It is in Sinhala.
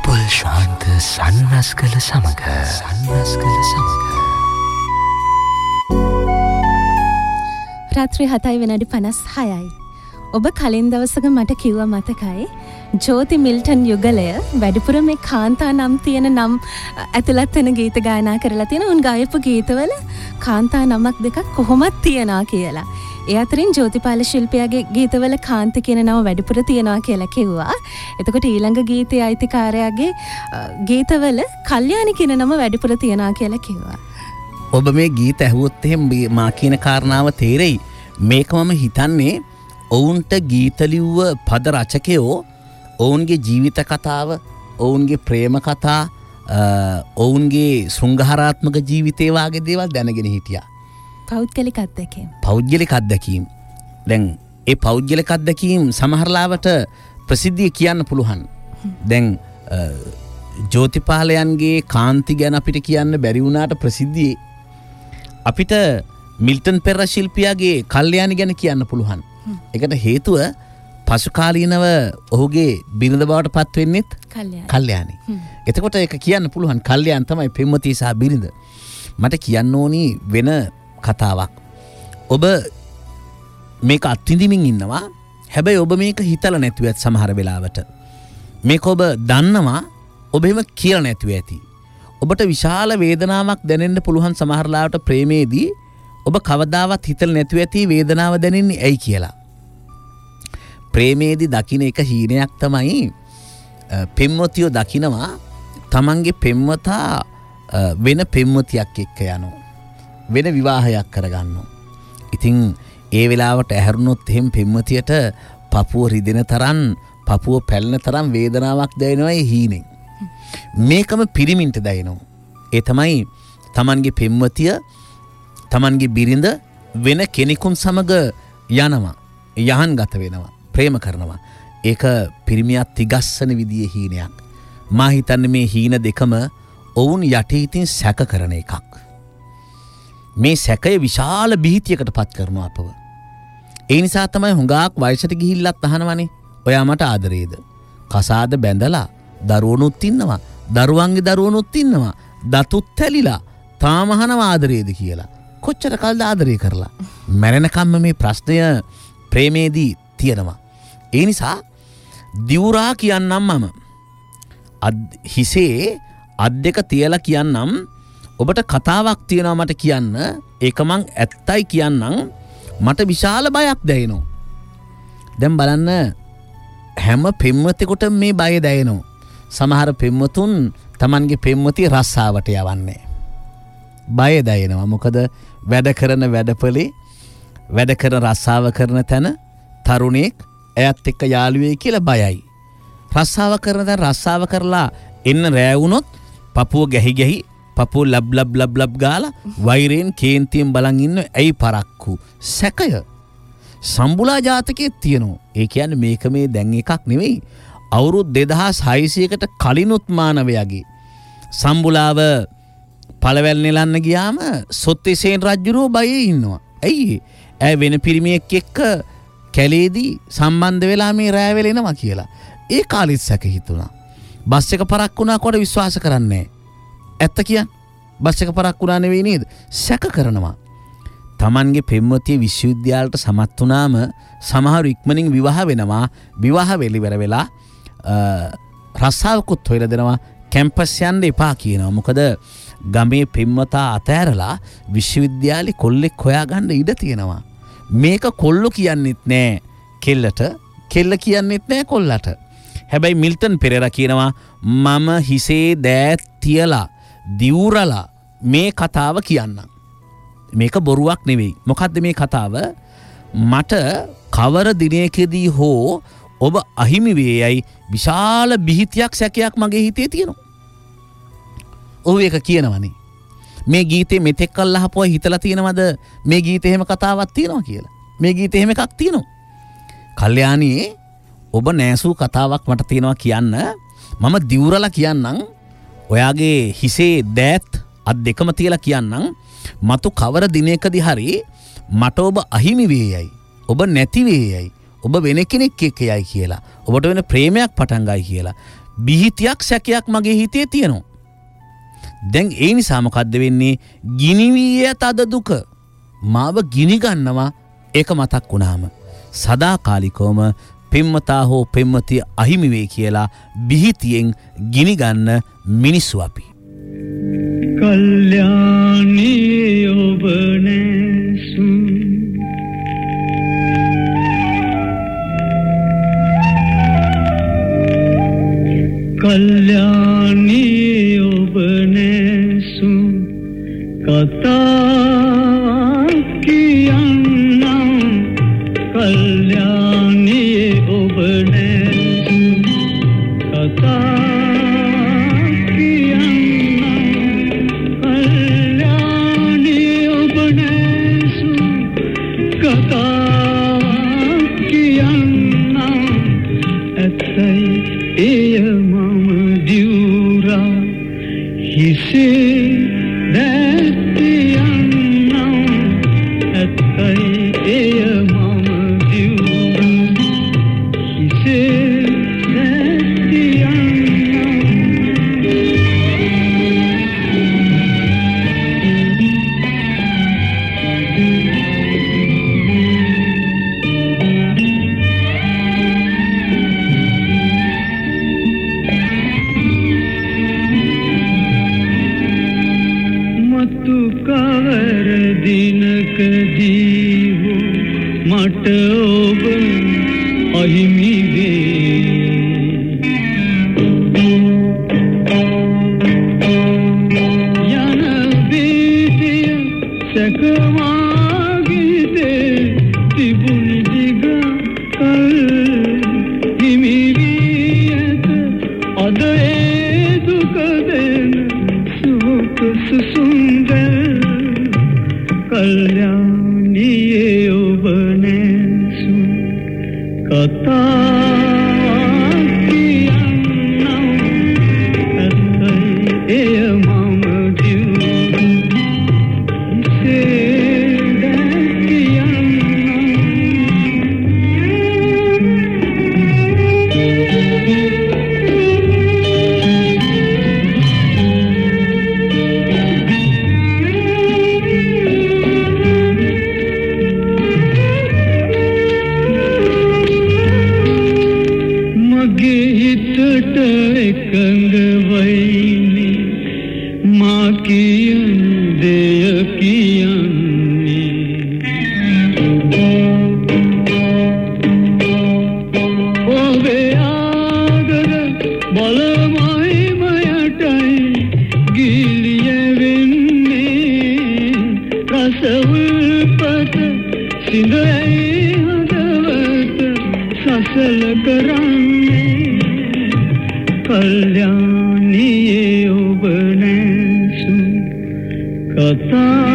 පුපුල් ශාන්ත සන්නස්කල සමග රාත්‍රී 7:56යි. ඔබ කලින් දවසක මට කිව්වා මතකයි ජෝති මිල්ටන් යුගලය වැඩිපුර මේ කාන්තා නම් තියෙන නම් ඇතුළත් වෙන ගීත ගායනා කරලා තියෙන උන් ගායපු ගීතවල කාන්තා නමක් දෙකක් කොහොමත් තියනවා කියලා. ඒ අතරින් ජෝතිපාල ශිල්පියාගේ ගීතවල කාන්ති කියන නම වැඩිපුර තියනවා කියලා කිව්වා. එතකොට ඊළඟ ගීතයේ අයිතිකාරයාගේ ගීතවල කල්යාණි කියන නම වැඩිපුර තියනවා කියලා කිව්වා. ඔබ මේ ගීත ඇහුවොත් එහෙම මා කියන කාරණාව තේරෙයි. මේක මම හිතන්නේ ඔවුන්ට ගීත ලිව්ව පද රචකයෝ ඔවුන්ගේ ජීවිත කතාව, ඔවුන්ගේ ප්‍රේම කතා, ඔවුන්ගේ ශෘංගාරාත්මක ජීවිතේ වාගේ දේවල් දැනගෙන හිටියා. පෞද්ගලික අත්දැකීම්. පෞද්ගලික අත්දැකීම්. දැන් ඒ පෞද්ගලික අත්දැකීම් සමහරලාවට ප්‍රසිද්ධිය කියන්න පුළුවන්. දැන් ජෝතිපාලයන්ගේ කාන්ති ගැන අපිට කියන්න බැරි වුණාට ප්‍රසිද්ධියේ අපිට මිල්ටන් පෙරේරා ශිල්පියාගේ කල්යාණි ගැන කියන්න පුළුවන්. ඒකට හේතුව පසුකාලීනව ඔහුගේ බිරිඳ බවට පත් වෙන්නෙත් කල්යාණි. එතකොට ඒක කියන්න පුළුවන් කල්යාණි තමයි පෙම්වතිය සහ බිරිඳ. මට කියන්න ඕනි වෙන කතාවක්. ඔබ මේක අත්විඳින්මින් ඉන්නවා. හැබැයි ඔබ මේක හිතලා නැතුව ඇත් සමහර වෙලාවට. මේක ඔබ දන්නවා. ඔබ එහෙම කියලා නැතුව ඇති. ඔබට විශාල වේදනාවක් දැනෙන්න පුළුවන් සමහර ලාවට ප්‍රේමයේදී. ඔබ කවදාවත් හිතලා නැතුව ඇති වේදනාව දැනෙන්නේ ඇයි කියලා. ප්‍රේමයේදී දකින්න එක හීනයක් තමයි පෙම්වතියෝ දකිනවා තමන්ගේ පෙම්වතා වෙන පෙම්වතියක් එක්ක යනවා. වෙන විවාහයක් කරගන්නවා. ඉතින් ඒ වෙලාවට ඇහැරුණොත් එහෙම පෙම්වතියට පපුව රිදෙන තරම්, පපුව පැලෙන තරම් වේදනාවක් දැනෙනවා ඒ හීනෙන්. මේකම පිරිමින්ට දැනෙනවා. ඒ තමයි තමන්ගේ පෙම්වතිය, තමන්ගේ බිරිඳ වෙන කෙනෙකුන් සමග යනවා. යහන් ගත වෙනවා. ප්‍රේම කරනවා. ඒක පිරිමියා තිගස්සන විදියේ හීනයක්. මා හිතන්නේ මේ හීන දෙකම ඔවුන් යටිහිතින් සැක කරන එකක්. මේ සැකය විශාල බිහිතියකට පත් කරනවා අපව. ඒ නිසා තමයි හුඟක් වයසට ගිහිල්ලත් අහනවනේ ඔයා මට ආදරේද? කසාද බැඳලා දරුවනුත් ඉන්නවා. දරුවන්ගේ දරුවනුත් ඉන්නවා. දතුත් තැලිලා තාම අහනවා ආදරේද කියලා. කොච්චර කල්ද ආදරේ කරලා? මැරෙනකම්ම මේ ප්‍රශ්නය ප්‍රේමේදී තියෙනවා. ඒ නිසා දිවුරා කියන්නම් මම. හිසේ අත් දෙක තියලා කියන්නම්. ඔබට කතාවක් තියෙනවා මට කියන්න. ඒක මං ඇත්තයි කියන්නම්. මට විශාල බයක් දැනෙනවා. දැන් බලන්න හැම පෙම්වතෙකුට මේ බය දැනෙනවා. සමහර පෙම්වතුන් Tamanගේ පෙම්වතිය රස්සාවට යවන්නේ. බය දැනෙනවා. මොකද වැඩ කරන වැඩපලේ වැඩ කරන රස්සාව කරන තැන තරුණෙක් එයත් එක්ක යාළු වෙයි කියලා බයයි. රස්සාව කරන තැන රස්සාව කරලා එන්න රෑ වුණොත් පපුව ගැහි පපුව ලබ් ගාලා වෛරයෙන් කේන්තියෙන් බලන් ඉන්න ඇයි පරක්කු සැකය සම්බුලා ජාතකයේ තියෙනවා. ඒ කියන්නේ මේක මේ දැන් එකක් නෙවෙයි. අවුරුදු 2600කට කලිනුත් මානවයාගේ සම්බුලාව පළවැල් නෙලන්න ගියාම සොත්තේසේන රජුරෝ බයේ ඉන්නවා. ඇයි? ඇය වෙන පිරිමියෙක් එක්ක කැලේදී සම්බන්ධ වෙලා මේ රෑවෙල එනවා කියලා. ඒ කාලෙත් සැක හිතුණා. බස් එක පරක් වුණා කොට විශ්වාස කරන්නේ නැහැ. ඇත්ත කියන්නේ බස් එක පරක් වුණා නෙවෙයි නේද? සැක කරනවා. Tamanගේ පෙම්වතිය විශ්වවිද්‍යාලයට සමත් වුණාම සමහරු ඉක්මනින් විවාහ වෙනවා. විවාහ වෙලිවර වෙලා රස්සාවකුත් හොයලා දෙනවා. කැම්පස් යන්න එපා කියනවා. මොකද ගමේ පෙම්වතා අතෑරලා විශ්වවිද්‍යාලේ කොල්ලෙක් හොයාගන්න ඉඩ තියෙනවා. මේක කොල්ලෝ කියන්නෙත් නෑ කෙල්ලට, කෙල්ල කියන්නෙත් නෑ කොල්ලට. හැබැයි මිල්ටන් පෙරේරා කියනවා මම හිසේ දෑත් තියලා දිවුරලා මේ කතාව කියන්නම්. මේක බොරුවක් නෙවෙයි. මොකද්ද මේ කතාව? මට කවර දිනයකදී හෝ ඔබ අහිමි වේයයි විශාල බිහිතියක් සැකයක් මගේ හිතේ තියෙනවා. ඔහු ඒක කියනවනේ. මේ ගීතේ මෙතෙක් කල් අහපුවා හිතලා තියෙනවද මේ ගීතේ එහෙම කතාවක් තියෙනවා කියලා? මේ ගීතේ එහෙම එකක් තියෙනවා. කල්යාණියේ ඔබ නෑසූ කතාවක් මට තියෙනවා කියන්න. මම දිවුරලා කියන්නම්. ඔයාගේ හිසේ දෑත් අත් දෙකම තියලා කියන්නම්. මතු කවර දිනයකදී හරි මට ඔබ අහිමි වේයයි. ඔබ නැති වේයයි. ඔබ වෙන කෙනෙක් එක්ක යයි කියලා. ඔබට වෙන ප්‍රේමයක් පටන් ගයි කියලා. බිහිතියක් සැකයක් මගේ හිතේ තියෙනවා. දැන් ඒ නිසා මොකද්ද වෙන්නේ? ගිනිවිය තද දුක මාව ගිනි ගන්නවා. ඒක මතක් වුණාම සදාකාලිකවම පෙම්මතා හෝ පෙම්මතිය අහිමි වේ කියලා බිහිතියෙන් ගිනි ගන්න මිනිස්සු අපි. කල්යාණී ඔබ නැසු කල්යාණී ඔබ නැසු කතා කියන්නම් කල්යාණී ඔබ නැසු කතා කල්යාණී ඔබ නැසු කතා